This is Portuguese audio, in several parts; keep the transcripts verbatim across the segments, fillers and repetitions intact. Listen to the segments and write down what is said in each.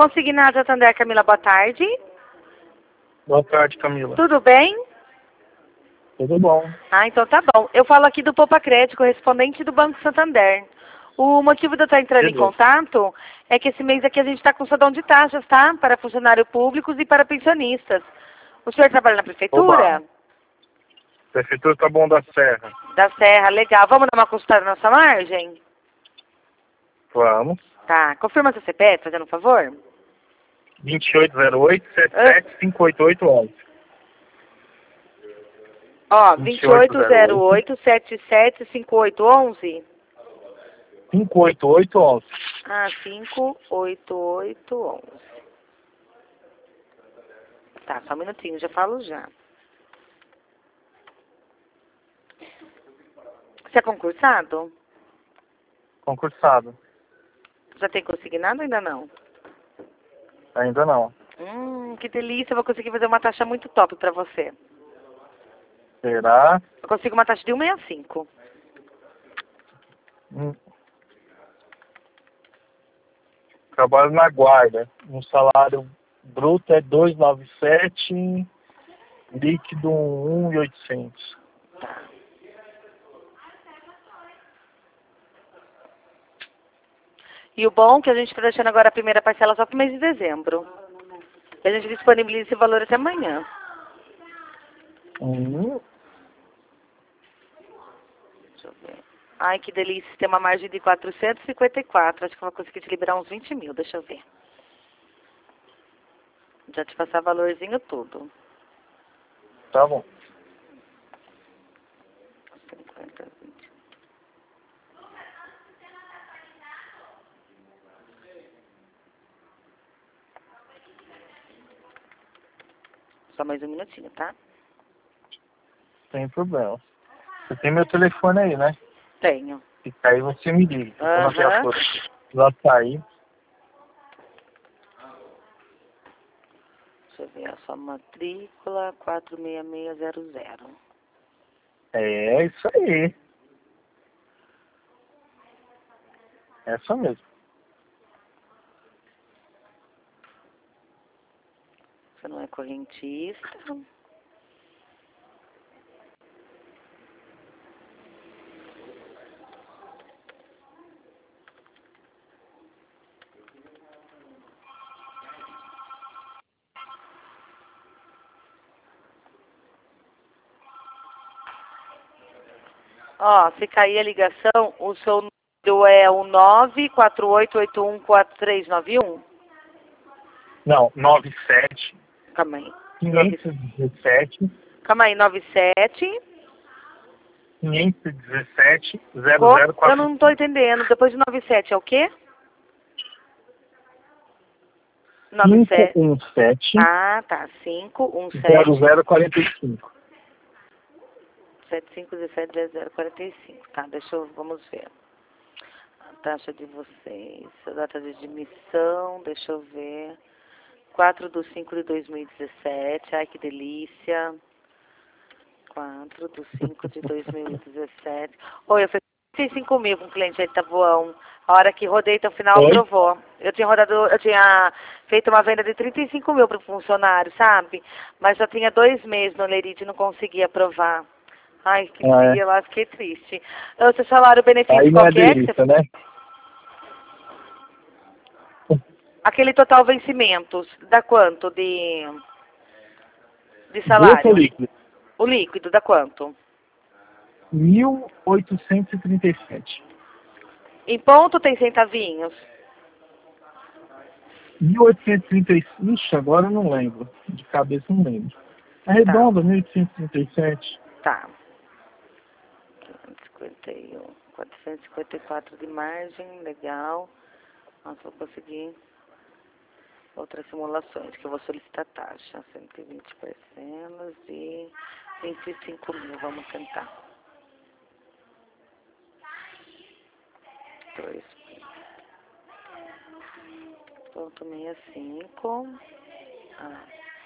Consignado Santander, Camila, boa tarde. Boa tarde, Camila. Tudo bem? Tudo bom. Ah, então tá bom. Eu falo aqui do Poupa Crédito, correspondente do Banco Santander. O motivo de eu estar entrando em contato é que esse mês aqui a gente está com sodão de taxas, tá? Para funcionários públicos e para pensionistas. O senhor trabalha na prefeitura? Oba. Prefeitura tá bom da Serra. Da Serra, legal. Vamos dar uma consultada na nossa margem? Vamos. Tá. Confirma seu C P F, fazendo um favor. vinte e oito zero oito, setenta e sete, cinquenta e oito oito onze. Ó, vinte e oito zero oito, setenta e sete, cinquenta e oito onze. cinco oito oito onze. Ah, cinco oito oito onze. Tá, só um minutinho, já falo já. Você é concursado? Concursado. Já tem consignado ou ainda não? Ainda não. Hum, que delícia, eu vou conseguir fazer uma taxa muito top pra você. Será? Eu consigo uma taxa de cento e sessenta e cinco. Hum. Trabalho na guarda. Um salário bruto é duzentos e noventa e sete, líquido um mil e oitocentos. Tá. E o bom é que a gente está deixando agora a primeira parcela só para o mês de dezembro. E a gente disponibiliza esse valor até amanhã. Hum. Deixa eu ver. Ai, que delícia. Tem uma margem de quatrocentos e cinquenta e quatro. Acho que eu vou conseguir te liberar uns vinte mil. Deixa eu ver. Já te passar valorzinho tudo. Tá bom. cinquenta, vinte. Só mais um minutinho, tá? Sem problema. Você tem meu telefone aí, né? Tenho. E aí você me liga. Quando a Aham. viatura já sair. Deixa eu ver a sua matrícula, quatro seis seis zero zero. É isso aí. Essa mesmo. Você não é correntista. Ó, se cair a ligação, o seu número é o nove quatro oito oito um quatro três nove um? Não, noventa e sete, Calma aí. quinhentos e dezessete, Calma aí, nove sete. quinhentos e dezessete, zero Co- zero Eu quatro. não tô entendendo. Depois de nove sete é o quê? nove sete. cinco um sete, Ah, tá. cinco um zero sete, zero quatro cinco. sete cinco um sete zero zero quatro cinco. Tá, deixa eu... Vamos ver. A taxa de vocês. A data de admissão, deixa eu ver. quatro de cinco de dois mil e dezessete. Ai, que delícia. quatro de cinco de dois mil e dezessete. Oi, eu fiz trinta e cinco mil com o cliente aí, Tabuão. A hora que rodei até o final, Oi? aprovou. Eu tinha rodado, eu tinha feito uma venda de trinta e cinco mil para o funcionário, sabe? Mas só tinha dois meses no Lerite e não conseguia aprovar. Ai, que É. dia lá, fiquei triste. O seu salário benefício Aí não qual é que é? que delícia, você... né? Aquele total vencimentos, dá quanto de, de Bruto ou salário? líquido? O líquido, dá quanto? mil oitocentos e trinta e sete. Em ponto tem centavinhos? mil oitocentos e trinta e sete. Ixi, agora eu não lembro. De cabeça eu não lembro. Tá, Arredonda, mil oitocentos e trinta e sete. tá. quinhentos e cinquenta e um, quatrocentos e cinquenta e quatro de margem, legal. Nossa, vou conseguir outras simulações, que eu vou solicitar taxa. cento e vinte parcelas de vinte e cinco mil, vamos tentar. dois ponto sessenta e cinco. Ah.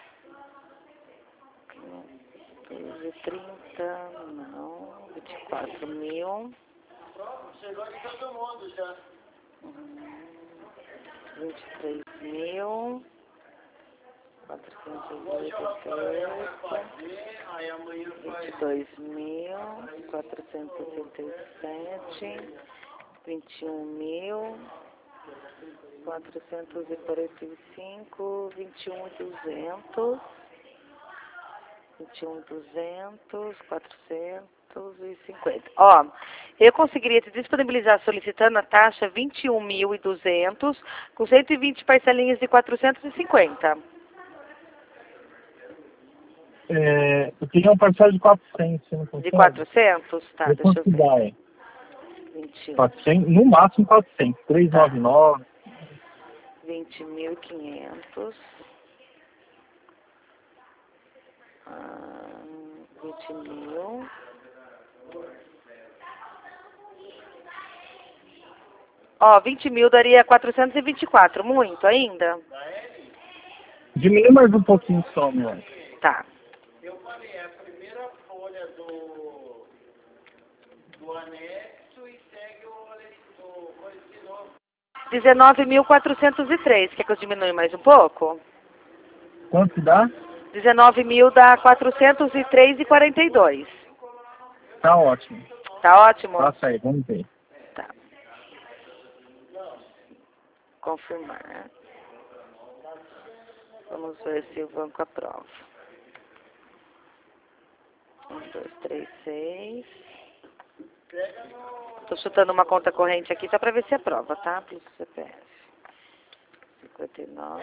doze, trinta, não, vinte e quatro mil. Chegou de todo mundo já. Hum, vinte e três mil quatrocentos e oitenta vinte e dois mil quatrocentos e sessenta e sete, vinte e um mil quatrocentos e quarenta e cinco, vinte e um mil e duzentos, vinte e um mil e duzentos, quatrocentos e cinquenta. Ó, eu conseguiria te disponibilizar solicitando a taxa vinte e um mil e duzentos com cento e vinte parcelinhas de quatrocentos e cinquenta. É, eu queria um parcela de quatrocentos, você não consegue? De quatrocentos? Tá, eu deixa eu ver. Dar, é. vinte e um. quatrocentos, no máximo quatrocentos. trezentos e noventa e nove. vinte mil e quinhentos. Ah, vinte mil. Ó, vinte mil daria quatrocentos e vinte e quatro. Muito ainda? Diminui mais um pouquinho só, meu. Tá. Eu falei, a primeira folha do, do anexo e segue o, o coisa de novo. dezenove mil quatrocentos e três. Quer que eu diminui mais um pouco? Quanto dá? dezenove mil dá quatrocentos e três e quarenta e dois. Tá ótimo. Tá ótimo? Passa aí, vamos ver. Tá. Confirmar. Vamos ver se o banco aprova. Um, dois, três, seis. Tô chutando uma conta corrente aqui só para ver se aprova, tá? Plus C P F. cinquenta e nove.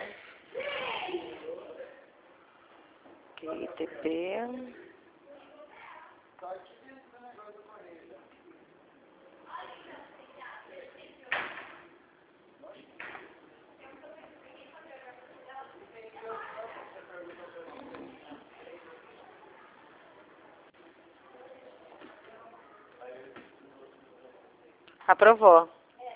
Q I T P. Aprovou.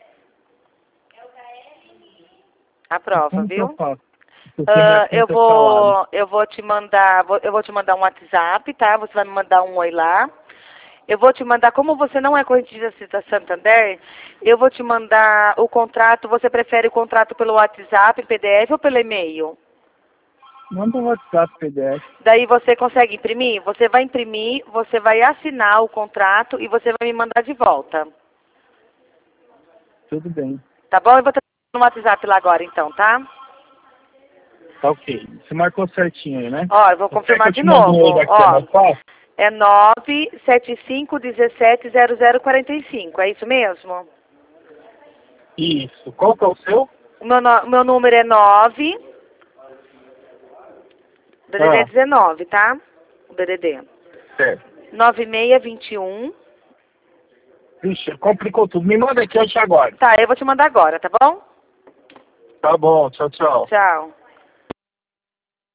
Aprova, Como que viu? eu faço? Porque Uh, minha eu conta é salada. vou, eu vou te mandar, vou- eu vou te mandar um WhatsApp, tá? Você vai me mandar um oi lá. Eu vou te mandar, como você não é correntista da Santander, eu vou te mandar o contrato. Você prefere o contrato pelo WhatsApp, P D F ou pelo e-mail? Manda um WhatsApp P D F. Daí você consegue imprimir? Você vai imprimir, você vai assinar o contrato e você vai me mandar de volta. Tudo bem. Tá bom? Eu vou te no WhatsApp lá agora então, tá? Tá ok. Você marcou certinho aí, né? Ó, eu vou confirmar de novo. Ó, é nove sete cinco um sete zero zero quatro cinco, é isso mesmo? Isso. Qual que é o seu? O meu, no, meu número é nove. O D D D é Ah. dezenove, tá? O D D D. Certo. nove seis dois um. Vixe, complicou tudo. Me manda aqui, eu te aguardo. Tá, eu vou te mandar agora, tá bom? Tá bom, tchau, tchau. Tchau.